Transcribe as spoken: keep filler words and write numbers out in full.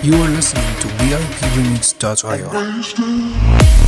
You are listening to V I P remix dot I O.